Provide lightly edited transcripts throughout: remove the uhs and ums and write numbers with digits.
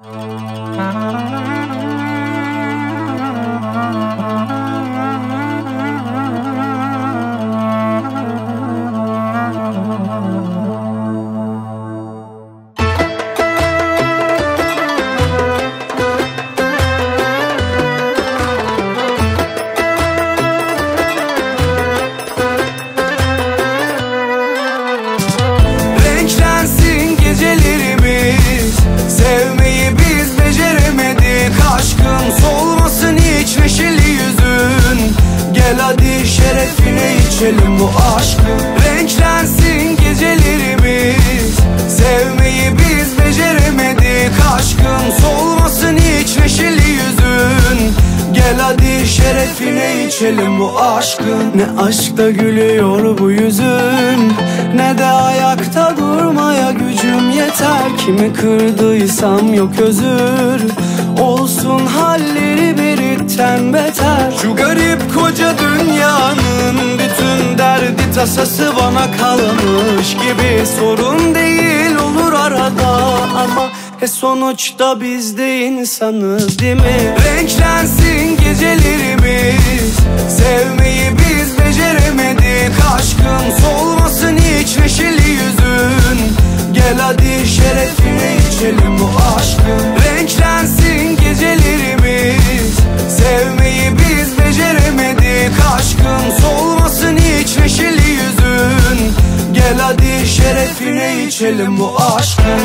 Renklensin gecelerimiz, sevmeyi biz beceremedik. Aşkın solmasın hiç neşeli yüzün, gel hadi şerefine içelim bu aşkı. Renklensin gecelerimiz, sevmeyi biz beceremedik. Aşkın solmasın hiç neşeli yüzün, gel hadi şerefine içelim bu aşkın. Ne aşkta gülüyor bu yüzün, ne de ayakta durmaya gücüm yeter. Kimi kırdıysam yok özür, olsun halleri biritten beter. Şu garip koca dünyanın bütün derdi tasası bana kalmış gibi. Sorun değil olur arada ama sonuçta biz de insanız değil mi? Renklensin gecelerimiz, sevmeyi biz beceremedik. Aşkın solmasın hiç neşeli yüzün, gel hadi şerefine içelim bu aşkın. Renklensin gecelerimiz, sevmeyi biz beceremedik. Aşkın solmasın hiç neşeli yüzün, gel hadi şerefine içelim bu aşkın.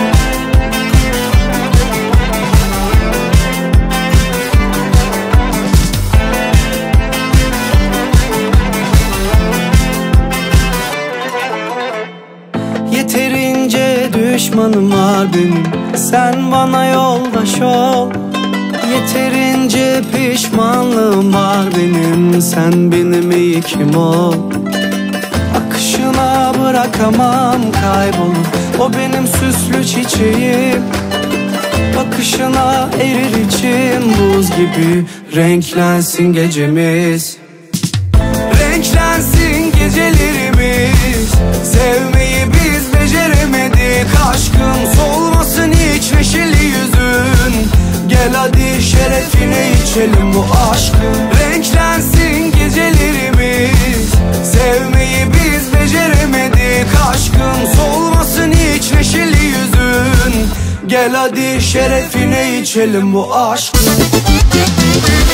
Yeterince düşmanım var benim, sen bana yoldaş ol. Yeterince pişmanlığım var benim, sen benim ilkim ol. Akışına bırakamam kaybolur, o benim süslü çiçeğim. Bakışına erir içim buz gibi. Renklensin gecemiz, renklensin gecelerimiz, sevmeyi biz beceremedik. Aşkın solmasın hiç neşeli yüzün, gel hadi şerefine içelim bu aşkın. Renklensin gecelerimiz, sevmeyi biz beceremedik. Aşkın solmasın hiç neşeli yüzün, gel hadi şerefine içelim bu aşkın.